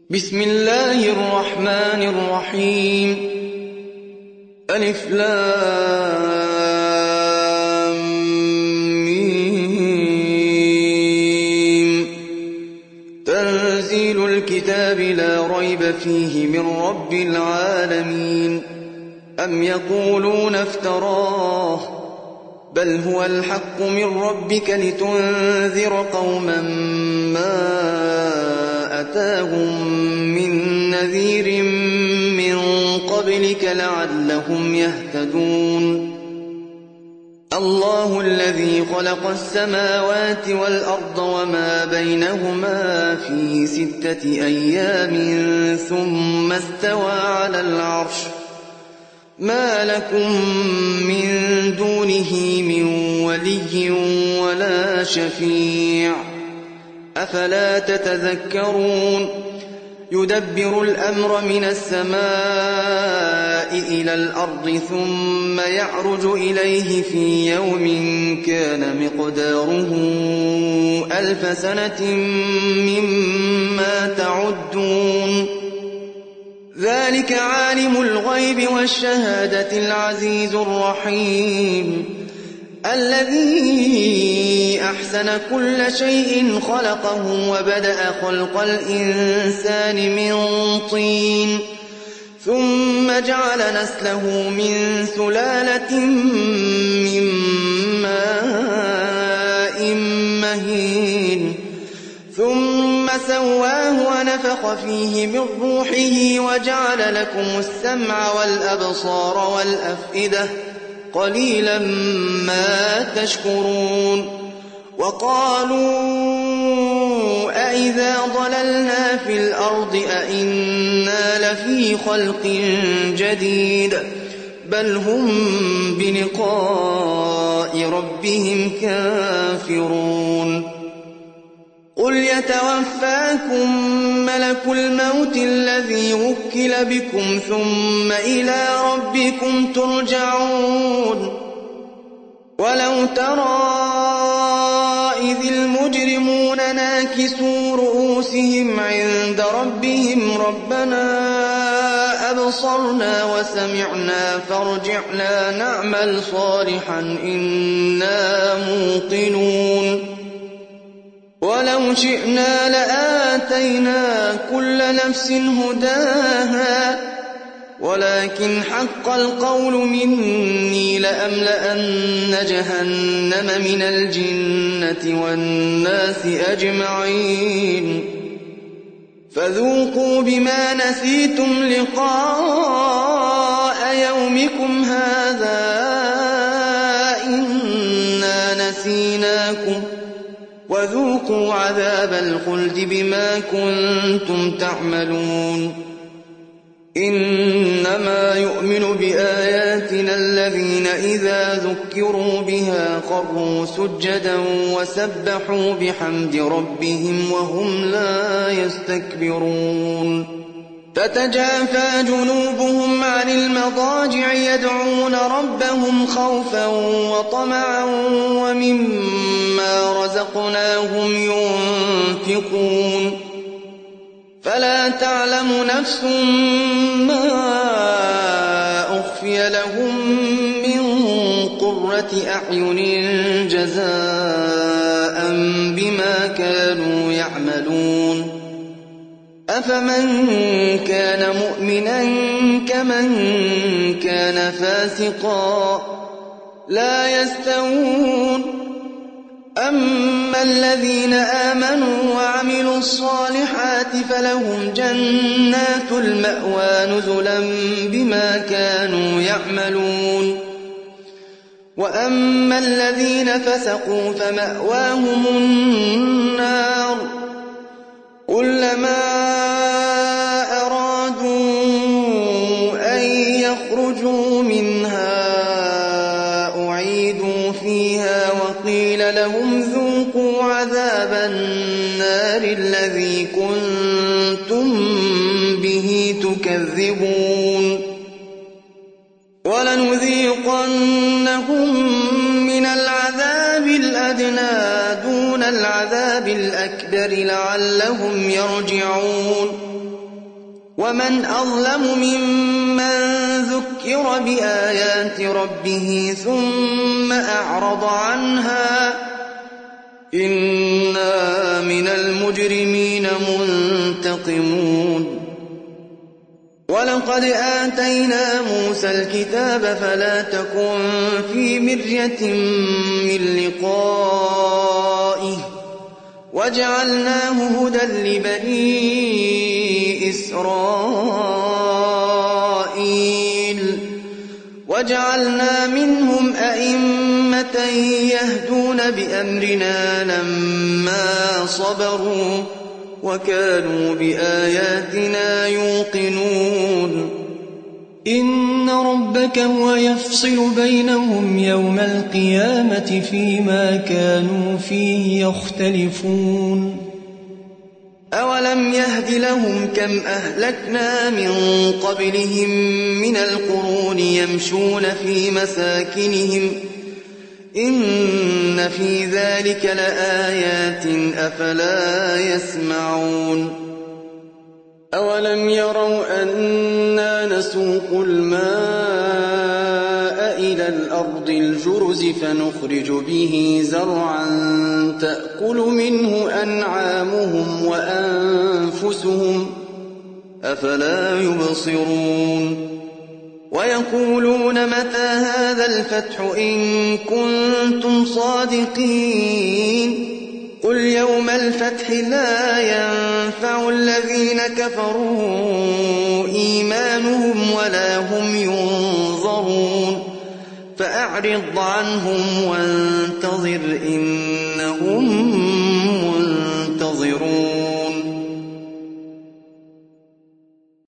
بسم الله الرحمن الرحيم. ألف لام ميم. تنزيل الكتاب لا ريب فيه من رب العالمين. أم يقولون افتراه بل هو الحق من ربك لتنذر قوما ما أتاهم من نذير من قبلك لعلهم يهتدون. الله الذي خلق السماوات والأرض وما بينهما في 6 أيام ثم استوى على العرش. ما لكم من دونه من ولي ولا شفيع أفلا تتذكرون. يدبر الأمر من السماء إلى الأرض ثم يعرج إليه في يوم كان مقداره 1000 سنة مما تعدون. ذلك عالم الغيب والشهادة العزيز الرحيم الذي أحسن كل شيء خلقه وبدأ خلق الإنسان من طين ثم جعل نسله من سلالة من ماء مهين ثم سواه ونفخ فيه من روحه وجعل لكم السمع والأبصار والأفئدة قليلا ما تشكرون. وقالوا أئذا ضللنا في الأرض أئنا لفي خلق جديد بل هم بلقاء ربهم كافرون. قل يتوفاكم ملك الموت الذي وكل بكم ثم إلى ربكم ترجعون. ولو ترى إذ المجرمون ناكسوا رؤوسهم عند ربهم ربنا أبصرنا وسمعنا فارجعنا نعمل صالحا إنا موقنون. ولو شئنا لآتينا كل نفس هداها ولكن حق القول مني لأملأن جهنم من الجنة والناس أجمعين. فذوقوا بما نسيتم لقاء يومكم هذا إنا نسيناكم وذوقوا عذاب الخلد بما كنتم تعملون. إنما يؤمن بآياتنا الذين إذا ذكروا بها خروا سجدا وسبحوا بحمد ربهم وهم لا يستكبرون. تتجافى جنوبهم عن المضاجع يدعون ربهم خوفا وطمعا ومما رزقناهم ينفقون. فلا تعلم نفس ما أخفي لهم من قرة أعين جزاء بما كانوا يعملون. أفمن كان مؤمنا كمن كان فاسقا لا يستوون. أما الذين آمنوا وعملوا الصالحات فلهم جنات المأوى نزلا بما كانوا يعملون. وأما الذين فسقوا فمأواهم النار كلما أرادوا أن يخرجوا منها أعيدوا فيها وقيل لهم ذوقوا عذاب النار الذي كنتم به تكذبون. ولنذيقنهم من العذاب الأدنى دون العذاب الأكبر لعلهم يرجعون ومن أظلم ممن ذكر بآيات ربه ثم أعرض عنها إنا من المجرمين منتقمون ولقد آتينا موسى الكتاب فلا تكن في مرية من لقائه وجعلناه هدى لبني إسرائيل وجعلنا منهم أئمة يهدون بأمرنا لما صبروا وكانوا بآياتنا يوقنون إن ربك هو يفصل بينهم يوم القيامة فيما كانوا فيه يختلفون أولم يهد لهم كم أهلكنا من قبلهم من القرون يمشون في مساكنهم إن في ذلك لآيات أفلا يسمعون أولم يروا أنا نسوق الماء إلى الأرض الجرز فنخرج به زرعا تأكل منه أنعامهم وأنفسهم أفلا يبصرون ويقولون متى هذا الفتح إن كنتم صادقين قل يوم الفتح لا ينفع الذين كفروا إيمانهم ولا هم ينظرون فأعرض عنهم وانتظر إن